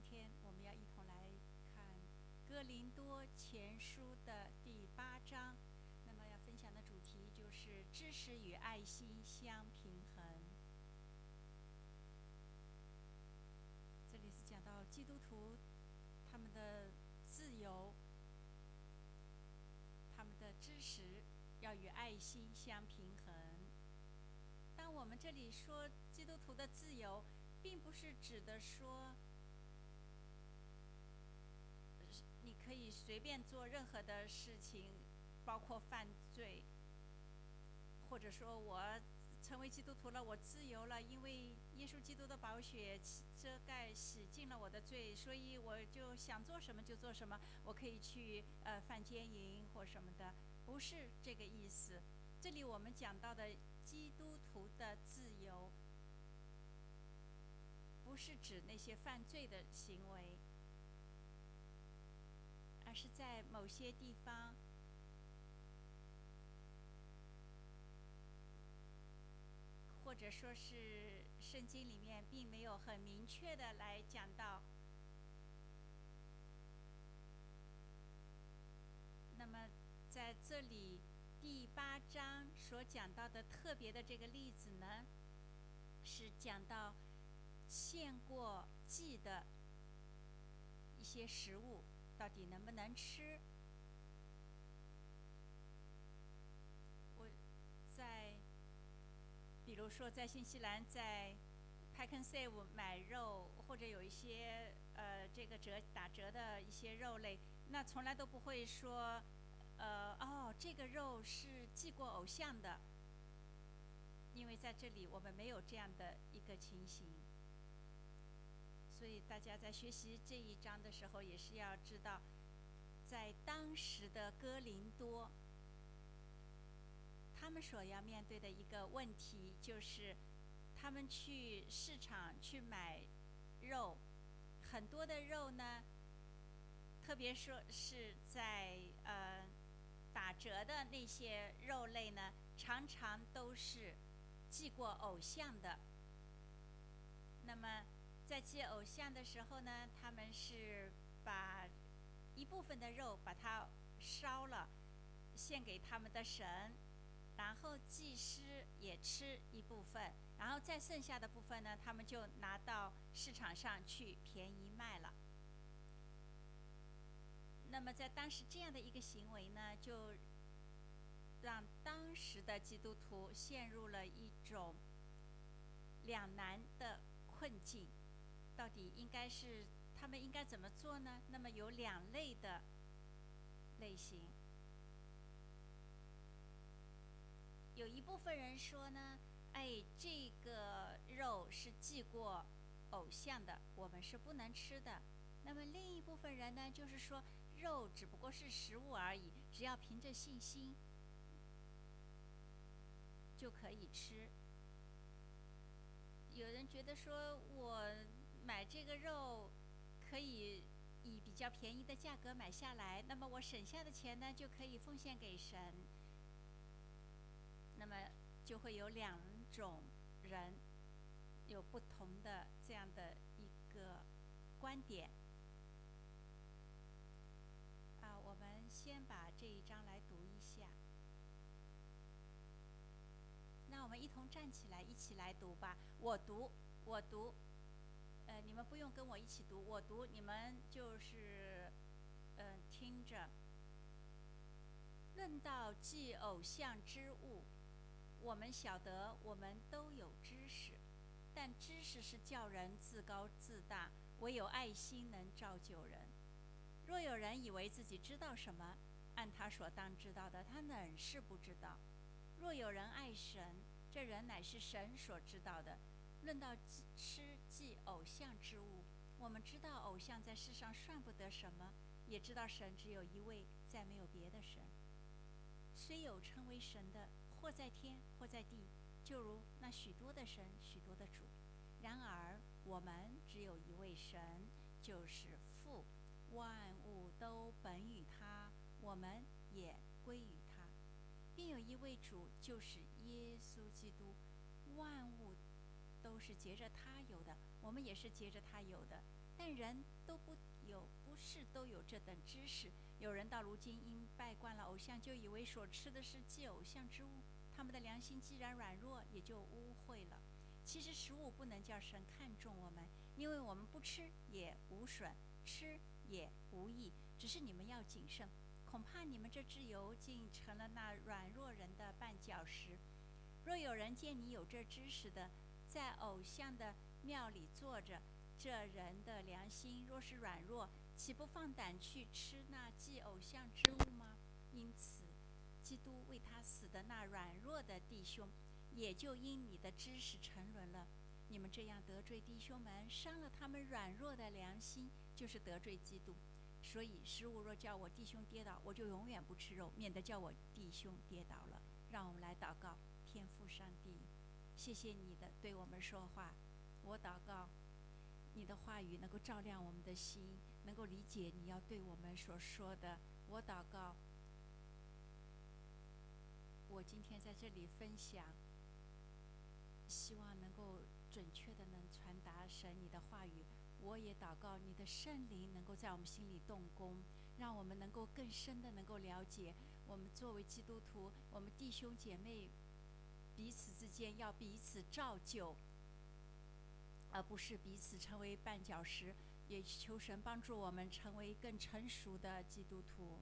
天我们要一同来看哥林多前书的第8章，那么要分享的主题就是知识与爱心相平衡。这里是讲到基督徒他们的自由，他们的知识要与爱心相平衡。当我们这里说基督徒的自由，并不是指的说你可以随便做任何的事情，包括犯罪，或者说我成为基督徒了，我自由了，因为耶稣基督的宝血遮盖洗净了我的罪，所以我就想做什么就做什么，我可以去犯奸淫或什么的，不是这个意思。这里我们讲到的基督徒的自由，不是指那些犯罪的行为，而是在某些地方或者说是圣经里面并没有很明确的来讲到。那么在这里第8章所讲到的特别的这个例子呢，是讲到献过祭的一些食物到底能不能吃。我比如说在新西兰，在 Pack and Save 买肉，或者有一些这个打折的一些肉类，那从来都不会说这个肉是祭过偶像的，因为在这里我们没有这样的一个情形。所以大家在学习这一章的时候，也是要知道，在当时的哥林多，他们所要面对的一个问题就是，他们去市场去买肉，很多的肉呢，特别说是在打折的那些肉类呢，常常都是祭过偶像的。那么在祭偶像的时候呢，他们是把一部分的肉把它烧了，献给他们的神，然后祭司也吃一部分，然后再剩下的部分呢，他们就拿到市场上去便宜卖了。那么在当时这样的一个行为呢，就让当时的基督徒陷入了一种两难的困境，到底他们应该怎么做呢？那么有2类的类型，有一部分人说呢，这个肉是祭过偶像的，我们是不能吃的。那么另一部分人呢，就是说肉只不过是食物而已，只要凭着信心就可以吃。有人觉得说，我买这个肉可以以比较便宜的价格买下来，那么我省下的钱呢，就可以奉献给神。那么就会有2种人有不同的这样的一个观点。我们先把这一章来读一下。那我们一同站起来，一起来读吧。我读，你们不用跟我一起读，我读，你们就是听着。论到祭偶像之物，我们晓得我们都有知识，但知识是叫人自高自大，唯有爱心能造就人。若有人以为自己知道什么，按他所当知道的，他仍是不知道。若有人爱神，这人乃是神所知道的。论到吃祭偶像之物，我们知道偶像在世上算不得什么，也知道神只有一位，再没有别的神。虽有称为神的，或在天，或在地，就如那许多的神，许多的主。然而我们只有一位神，就是父，万物都本于他，我们也归于他。并有一位主，就是耶稣基督，万物都是藉着他有的，我们也是藉着他有的。 但人不是都有这等知识。有人到如今因拜惯了偶像，就以为所吃的是祭偶像之物，他们的良心既然软弱，也就污秽了。其实食物不能叫神看重我们，因为我们不吃也无损，吃也无益。只是你们要谨慎，恐怕你们这脂油竟成了那软弱人的绊脚石。若有人见你有这知识的，在偶像的庙里坐着，这人的良心若是软弱，岂不放胆去吃那祭偶像之物吗？因此，基督为他死的那软弱的弟兄，也就因你的知识沉沦了。你们这样得罪弟兄们，伤了他们软弱的良心，就是得罪基督。所以食物若叫我弟兄跌倒，我就永远不吃肉，免得叫我弟兄跌倒了。让我们来祷告。天父上帝，谢谢你的对我们说话。我祷告你的话语能够照亮我们的心，能够理解你要对我们所说的。我祷告我今天在这里分享，希望能够准确的能传达神你的话语。我也祷告你的圣灵能够在我们心里动工，让我们能够更深的能够了解，我们作为基督徒，我们弟兄姐妹彼此之间要彼此造就，而不是彼此成为绊脚石。也求神帮助我们成为更成熟的基督徒，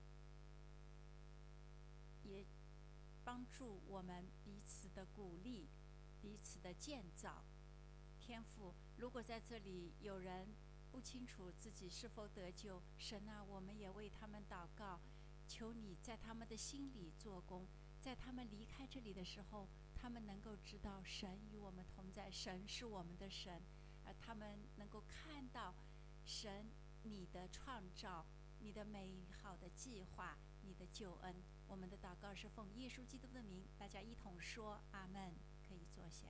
也帮助我们彼此的鼓励，彼此的建造。天父，如果在这里有人不清楚自己是否得救，神啊，我们也为他们祷告，求你在他们的心里做工，在他们离开这里的时候，他们能够知道神与我们同在，神是我们的神，而他们能够看到神你的创造，你的美好的计划，你的救恩。我们的祷告是奉耶稣基督的名，大家一同说阿们。可以坐下。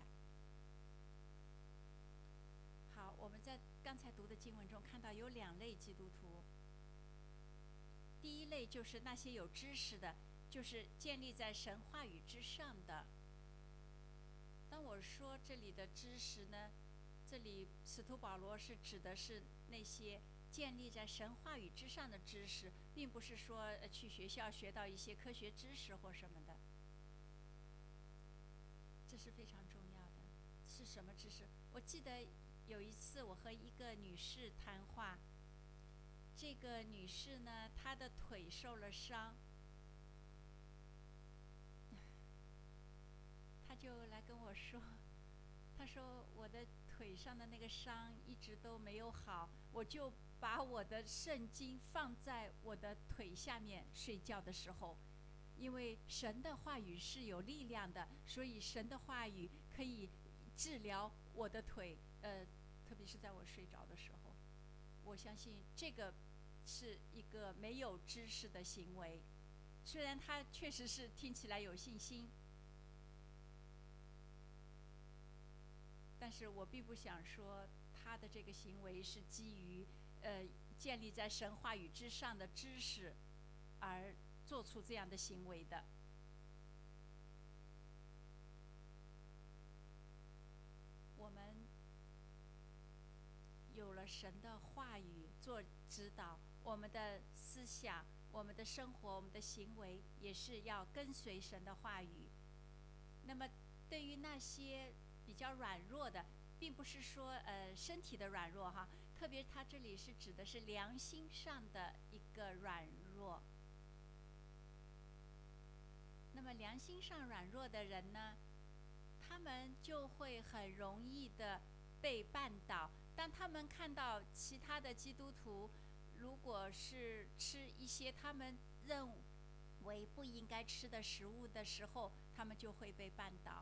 好，我们在刚才读的经文中看到有2类基督徒。第一类就是那些有知识的，就是建立在神话语之上的。当我说这里的知识呢，这里使徒保罗是指的是那些建立在神话语之上的知识，并不是说去学校学到一些科学知识或什么的。这是非常重要的。是什么知识？我记得有一次我和一个女士谈话，这个女士呢，她的腿受了伤，她就来跟我说，她说我的腿上的那个伤一直都没有好，我就把我的圣经放在我的腿下面睡觉的时候，因为神的话语是有力量的，所以神的话语可以治疗我的腿，特别是在我睡着的时候。我相信这个是一个没有知识的行为，虽然他确实是听起来有信心，但是我并不想说他的这个行为是基于建立在神话语之上的知识而做出这样的行为的。我们有了神的话语做指导，我们的思想、我们的生活、我们的行为也是要跟随神的话语。那么对于那些比较软弱的，并不是说身体的软弱哈，特别他这里是指的是良心上的一个软弱。那么良心上软弱的人呢，他们就会很容易的被绊倒。当他们看到其他的基督徒如果是吃一些他们认为不应该吃的食物的时候，他们就会被绊倒。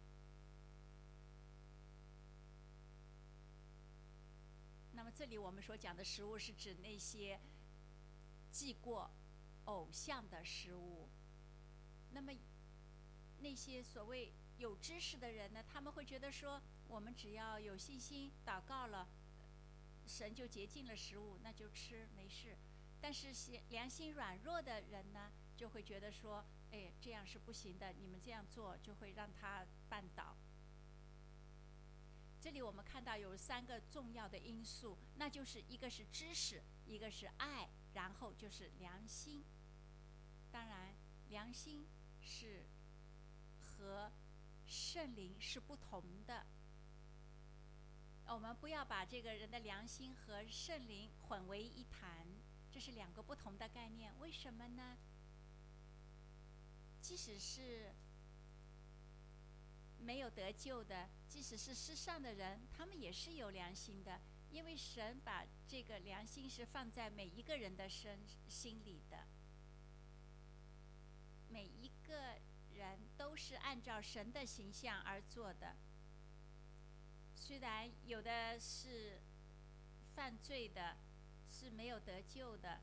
那么这里我们所讲的食物是指那些祭过偶像的食物。那么那些所谓有知识的人呢，他们会觉得说，我们只要有信心祷告了，神就洁净了食物，那就吃没事。但是良心软弱的人呢，就会觉得说，哎，这样是不行的，你们这样做就会让他绊倒。 这里我们看到有3个重要的因素，那就是一个是知识，一个是爱，然后就是良心。当然，良心是和圣灵是不同的。我们不要把这个人的良心和圣灵混为一谈，这是2个不同的概念。为什么呢？即使是没有得救的，即使是世上的人，他们也是有良心的，因为神把这个良心是放在每一个人的心里的。每一个人都是按照神的形象而做的。虽然有的是犯罪的，是没有得救的，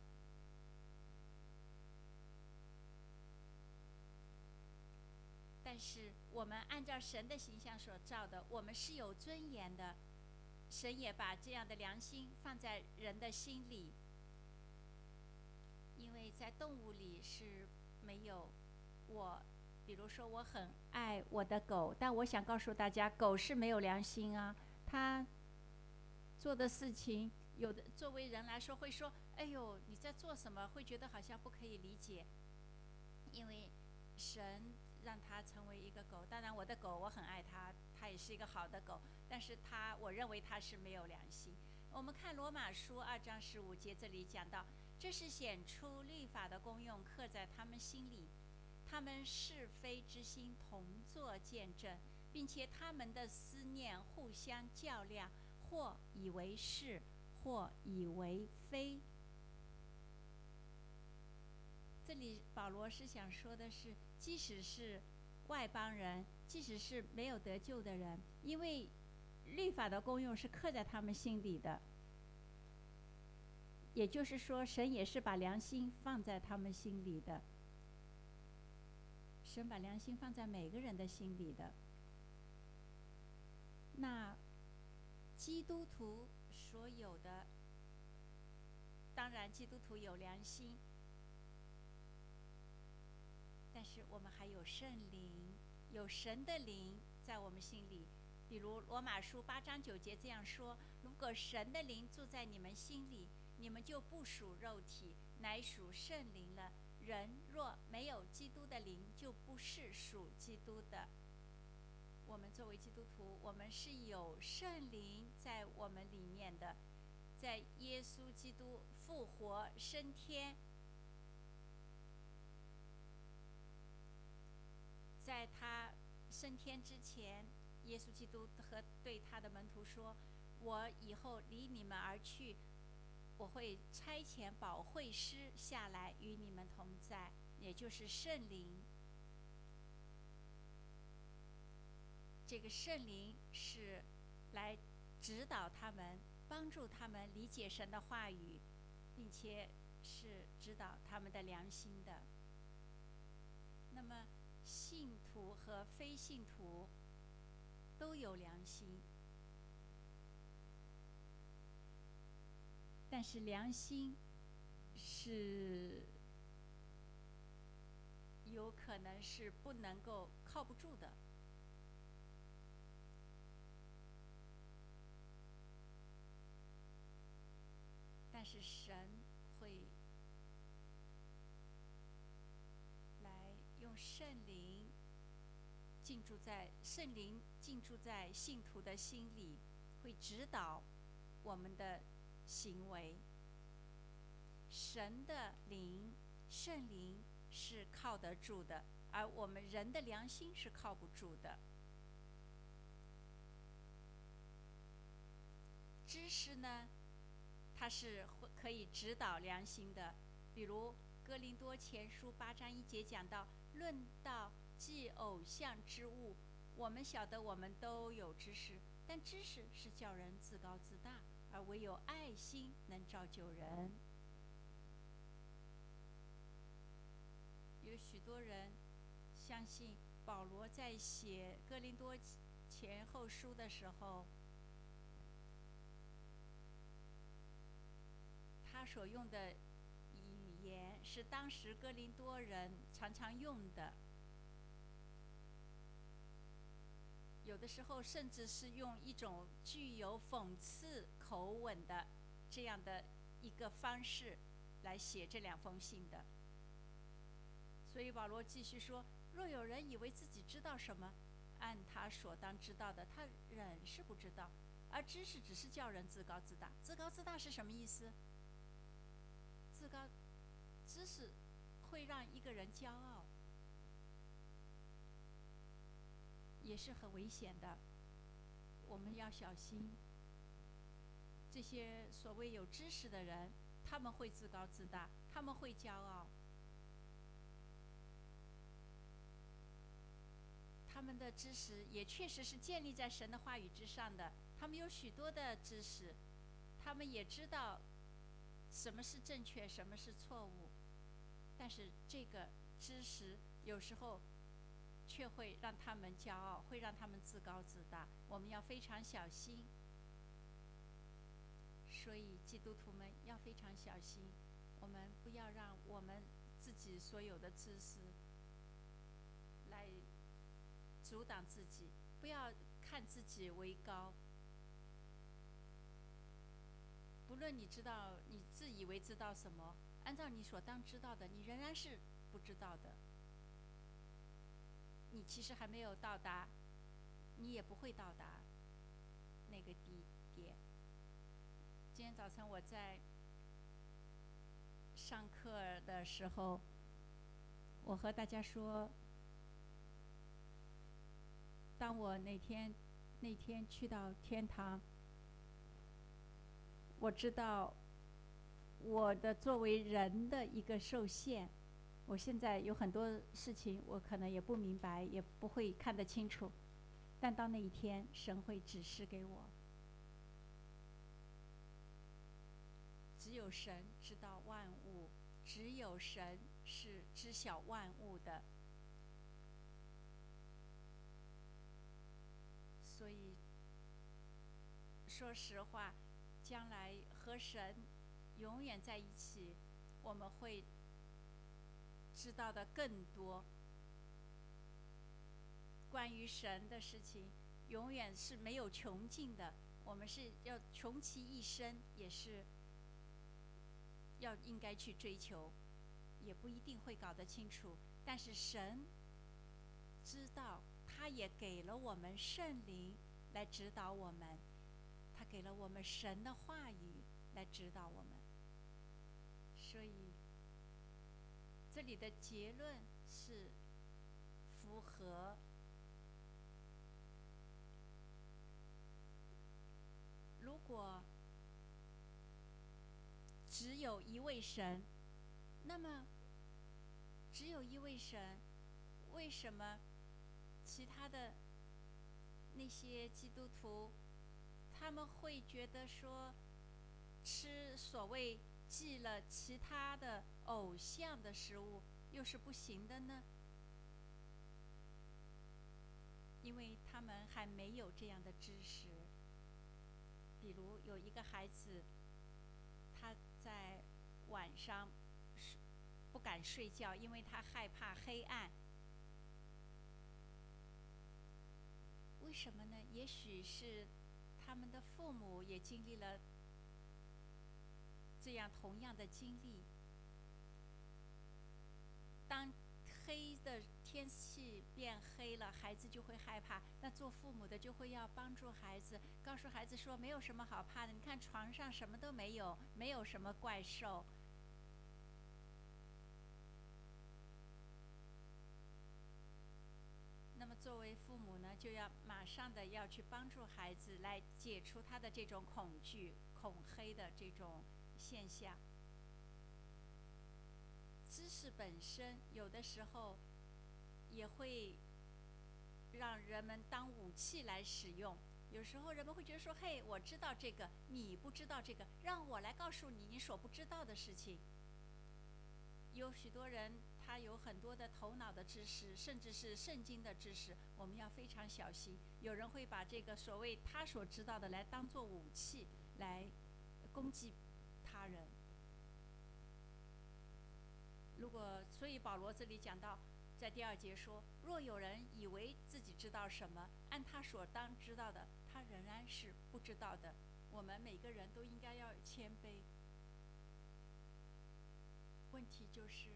但是我们按照神的形象所造的，我们是有尊严的。神也把这样的良心放在人的心里，因为在动物里是没有比如说我很爱我的狗，但我想告诉大家，狗是没有良心啊。它做的事情，有的作为人来说会说：“哎呦，你在做什么？”会觉得好像不可以理解，因为神让它成为一个狗。当然，我的狗我很爱它，它也是一个好的狗，但是我认为它是没有良心。我们看罗马书2章15节，这里讲到，这是显出律法的功用刻在他们心里，他们是非之心同作见证，并且他们的思念互相较量，或以为是，或以为非。这里保罗是想说的是，即使是外邦人，即使是没有得救的人，因为律法的功用是刻在他们心里的，也就是说，神也是把良心放在他们心里的。神把良心放在每个人的心里的。那基督徒所有的，当然基督徒有良心，但是我们还有圣灵，有神的灵在我们心里。比如罗马书8章9节这样说：如果神的灵住在你们心里，你们就不属肉体，乃属圣灵了。人若没有基督的灵，就不是属基督的。我们作为基督徒，我们是有圣灵在我们里面的。在耶稣基督复活升天，在他升天之前，耶稣基督对他的门徒说：我以后离你们而去，我会差遣保惠师下来与你们同在，也就是圣灵。这个圣灵是来指导他们，帮助他们理解神的话语，并且是指导他们的良心的。那么信徒和非信徒都有良心，但是良心是有可能是不能够靠不住的。但是神会来用圣灵进驻在信徒的心里，会指导我们的行为。神的灵，圣灵是靠得住的，而我们人的良心是靠不住的。知识呢，它是可以指导良心的。比如哥林多前书8章1节讲到，论到祭偶像之物，我们晓得我们都有知识，但知识是叫人自高自大，而唯有爱心能造就人。有许多人相信保罗在写哥林多前后书的时候，他所用的语言是当时哥林多人常常用的。 有的时候甚至是用一种具有讽刺口吻的这样的一个方式来写这2封信的。所以保罗继续说，若有人以为自己知道什么，按他所当知道的，他仍是不知道。而知识只是叫人自高自大。自高自大是什么意思？知识会让一个人骄傲，也是很危险的。我们要小心，这些所谓有知识的人，他们会自高自大，他们会骄傲，他们的知识也确实是建立在神的话语之上的。他们有许多的知识，他们也知道什么是正确，什么是错误。但是这个知识有时候却会让他们骄傲，会让他们自高自大。我们要非常小心。所以基督徒们要非常小心，我们不要让我们自己所有的知识来阻挡自己，不要看自己为高。不论你知道，你自以为知道什么，按照你所当知道的，你仍然是不知道的。你其实还没有到达，你也不会到达那个地点。今天早晨我在上课的时候，我和大家说，当我那天去到天堂，我知道我的作为人的一个受限。我现在有很多事情我可能也不明白，也不会看得清楚，但到那一天神会指示给我。只有神知道万物，只有神是知晓万物的。所以说实话，将来和神永远在一起，我们会知道的更多。关于神的事情永远是没有穷尽的，我们是要穷其一生，也是应该去追求，也不一定会搞得清楚。但是神知道，他也给了我们圣灵来指导我们，他给了我们神的话语来指导我们。所以这里的结论是符合如果只有一位神，那么只有一位神，为什么其他的那些基督徒他们会觉得说吃所谓祭了其他的偶像的食物又是不行的呢？因为他们还没有这样的知识。比如有一个孩子，他在晚上不敢睡觉，因为他害怕黑暗。为什么呢？也许是他们的父母也经历了这样同样的经历。当黑的天气变黑了，孩子就会害怕，那做父母的就会要帮助孩子，告诉孩子说没有什么好怕的，你看床上什么都没有，没有什么怪兽。那么作为父母呢，就要马上的要去帮助孩子来解除他的这种恐惧、恐黑的这种现象。知识本身有的时候也会让人们当武器来使用。有时候人们会觉得说，嘿，我知道这个，你不知道这个，让我来告诉你你所不知道的事情。有许多人他有很多的头脑的知识，甚至是圣经的知识，我们要非常小心。有人会把这个所谓他所知道的来当作武器来攻击他人。所以保罗这里讲到， 在第2节说，若有人以为自己知道什么，按他所当知道的，他仍然是不知道的。我们每个人都应该要谦卑。问题就是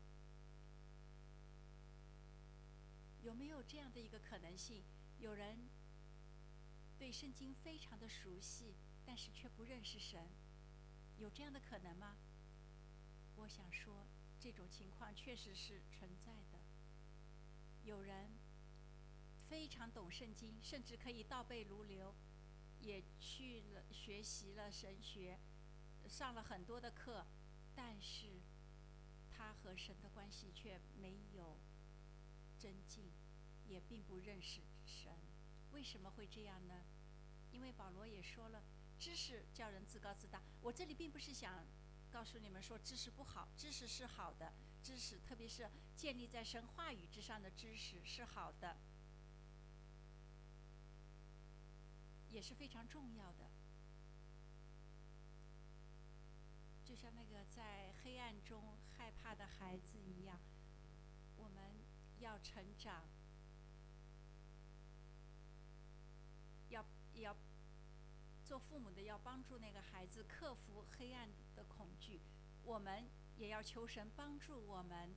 有没有这样的一个可能性，有人对圣经非常的熟悉，但是却不认识神，有这样的可能吗？我想说，这种情况确实是存在的。有人非常懂圣经，甚至可以倒背如流，也去了学习了神学，上了很多的课，但是他和神的关系却没有增进，也并不认识神。为什么会这样呢？因为保罗也说了，知识叫人自高自大。我这里并不是想告诉你们说知识不好，知识是好的，知识特别是建立在神话语之上的知识是好的，也是非常重要的。就像那个在黑暗中害怕的孩子一样，我们要成长，要做父母的要帮助那个孩子克服黑暗的恐惧，我们也要求神帮助我们，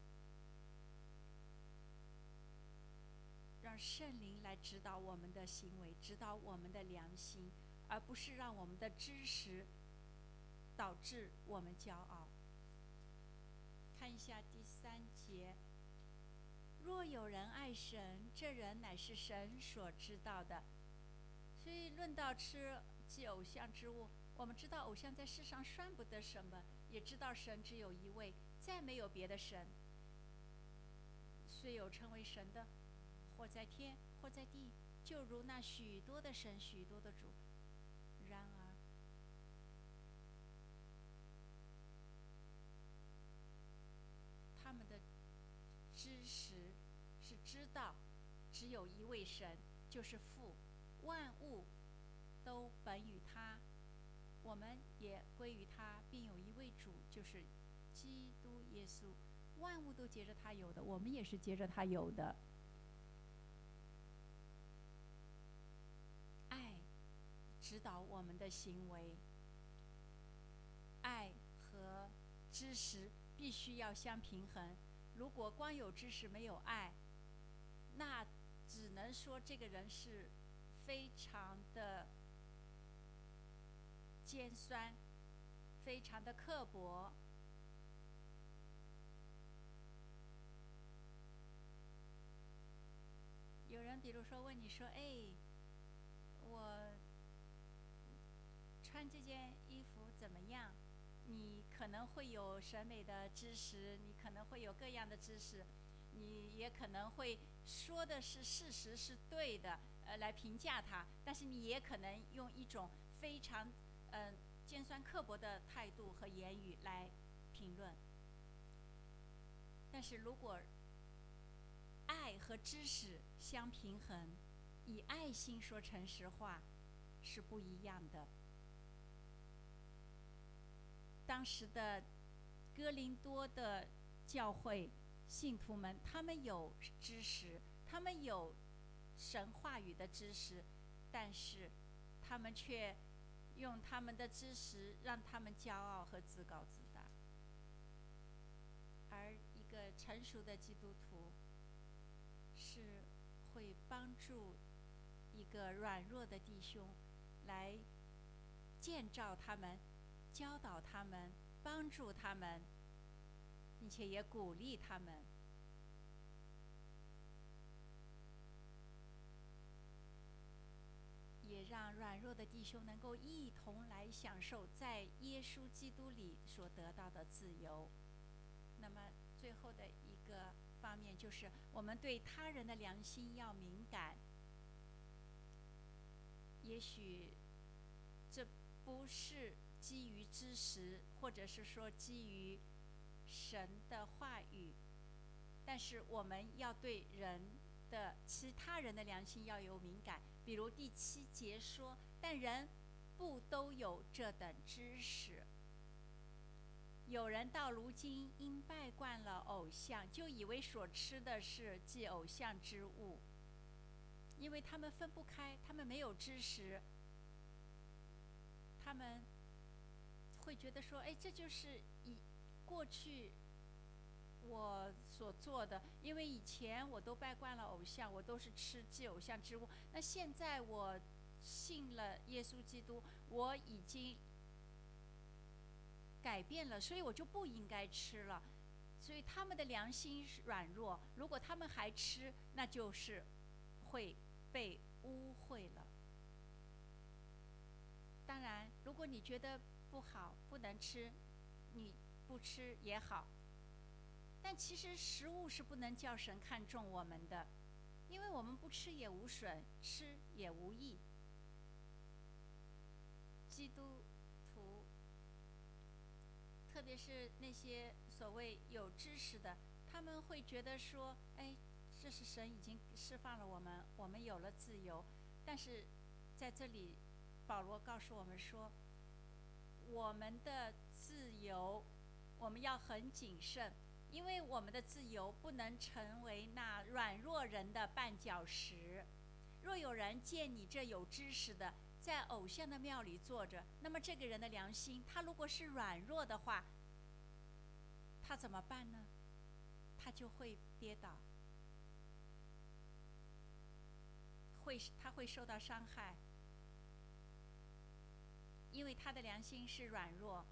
让圣灵来指导我们的行为，指导我们的良心，而不是让我们的知识导致我们骄傲。看一下第3节，若有人爱神，这人乃是神所知道的。所以论到吃祭偶像之物，我们知道偶像在世上算不得什么，也知道神只有一位，再没有别的神。虽有称为神的，或在天或在地，就如那许多的神许多的主，然而他们的知识是知道只有一位神，就是父，万物都本于他，我们也归于他，并有一位主，就是基督耶稣。万物都接着他有的，我们也是接着他有的。爱指导我们的行为，爱和知识必须要相平衡。如果光有知识没有爱，那只能说这个人是非常的尖酸，非常的刻薄。有人比如说问你说，我穿这件衣服怎么样？你可能会有审美的知识，你可能会有各样的知识，你也可能会说的是事实是对的，来评价它，但是你也可能用一种非常尖酸刻薄的态度和言语来评论。但是如果爱和知识相平衡，以爱心说诚实话，是不一样的。当时的哥林多的教会信徒们，他们有知识，他们有神话语的知识，但是他们却用他们的知识让他们骄傲和自高自大。而一个成熟的基督徒是会帮助一个软弱的弟兄，来建造他们，教导他们，帮助他们，并且也鼓励他们。也让软弱的弟兄能够一同来享受在耶稣基督里所得到的自由。那么最后的一个方面就是，我们对他人的良心要敏感。也许这不是基于知识，或者是说基于神的话语，但是我们要对其他人的良心要有敏感。比如第7节说，但人不都有这等知识， 有人到如今因拜惯了偶像，就以为所吃的是祭偶像之物，因为他们分不开，他们没有知识，他们会觉得说，哎，这就是过去我所做的，因为以前我都拜惯了偶像，我都是吃祭偶像之物。那现在我信了耶稣基督，我已经改变了，所以我就不应该吃了。所以他们的良心软弱，如果他们还吃，那就是会被污秽了。当然，如果你觉得不好，不能吃，你不吃也好。但其实食物是不能叫神看重我们的，因为我们不吃也无损，吃也无益。基督徒，特别是那些所谓有知识的，他们会觉得说，哎，这是神已经释放了我们，我们有了自由。但是在这里，保罗告诉我们说，我们的自由，我们要很谨慎，因为我们的自由不能成为那软弱人的绊脚石。若有人见你这有知识的在偶像的庙里坐着，那么这个人的良心，他如果是软弱的话，他怎么办呢？他就会跌倒，他会受到伤害，因为他的良心是软弱。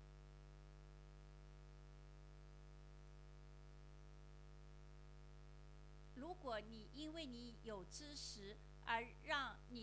如果你因为你有知识而让你